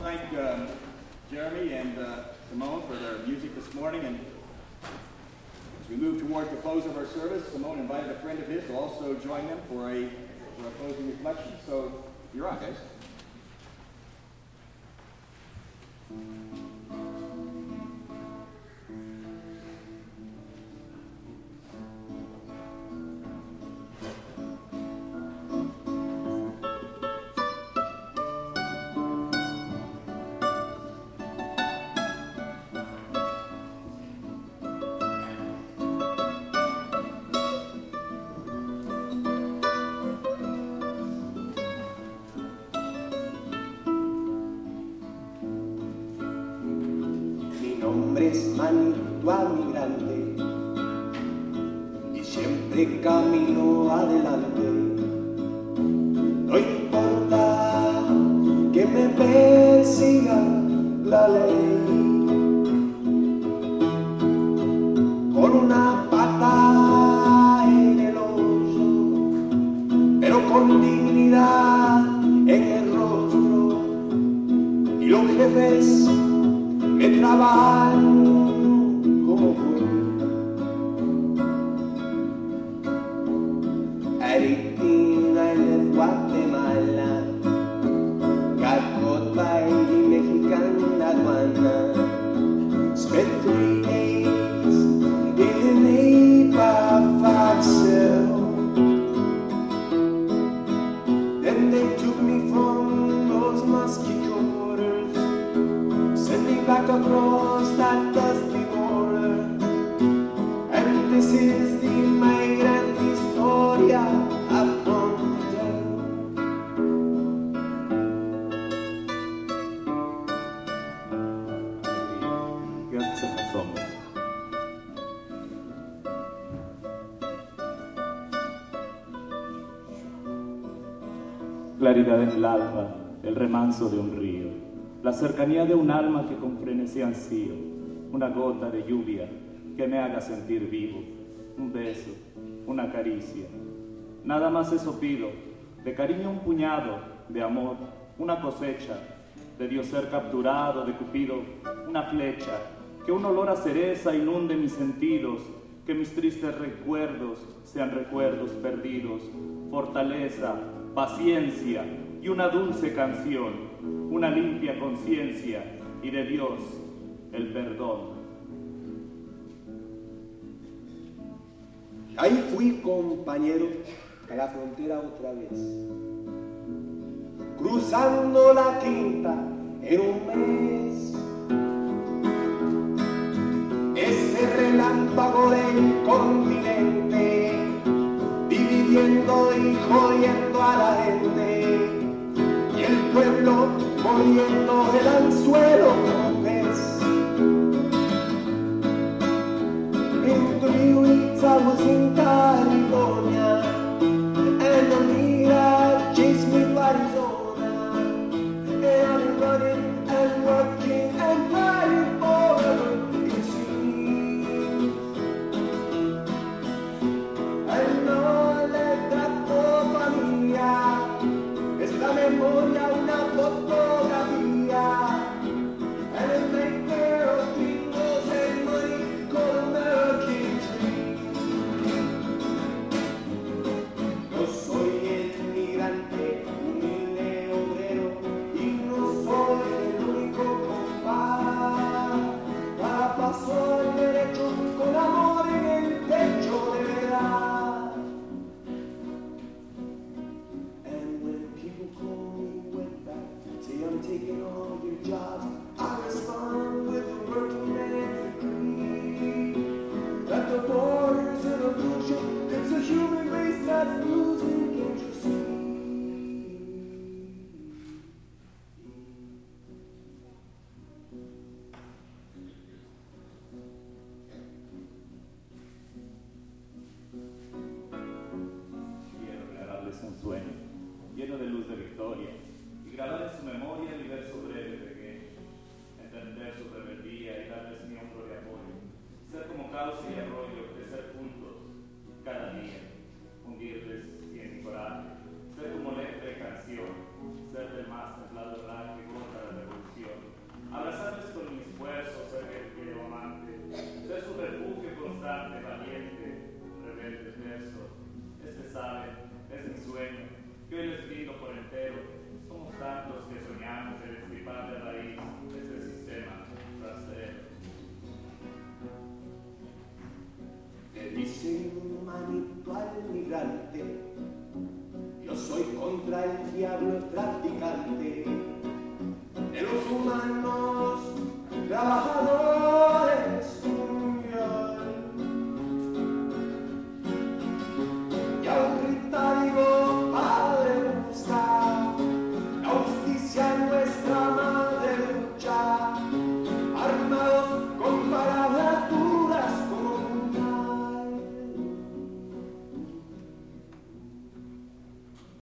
thank Jeremy and Simone for their music this morning. And as we move towards the close of our service, Simone invited a friend of his to also join them for a closing reflection. So you're on, guys. Migrante y siempre camino adelante. No importa que me persiga la ley, con una pata en el hoyo, pero con dignidad en el rostro, y los jefes me trabajan como Argentina en Guatemala, got by the Mexican aduana. Spent 3 days in the neighbor Foxel. Then they took me from those mosquito waters, sent me back across that dusty border. And this is the migrant historia I've come to tell. Gracias a los hombres. Claridad en el alma, el remanso de un río, la cercanía de un alma que con frenesí ansío, una gota de lluvia que me haga sentir vivo, un beso, una caricia. Nada más eso pido, de cariño un puñado, de amor una cosecha, de Dios ser capturado, de Cupido una flecha, que un olor a cereza inunde mis sentidos, que mis tristes recuerdos sean recuerdos perdidos, fortaleza, paciencia y una dulce canción, una limpia conciencia y de Dios el perdón. Ahí fui, compañero, a la frontera otra vez, cruzando la quinta en un mes. Ese relámpago del continente, dividiendo y jodiendo a la gente, y el pueblo moliendo el anzuelo con pez. In 3 weeks I was in California, and the media chased me to Arizona, and I've been running and working and fighting forever, it seems. And no le trato familia, es la memoria una fotografía, and it make care of people's and money called American dream. Yo soy el migrante, humilde obrero, y no soy el único compás. Cada paso al derecho, con amor en el pecho de verdad. And when people call me wetback, say I'm taking all your jobs, I respond with a working man's decree. That the border's an illusion, it's a human race that's losing, can't you see? Quiero regalarles un sueño, lleno de luz de victoria, y grabar en su memoria el verso breve de que entender su rebelión. del migrante. Yo soy contra el diablo traficante de los humanos trabajadores.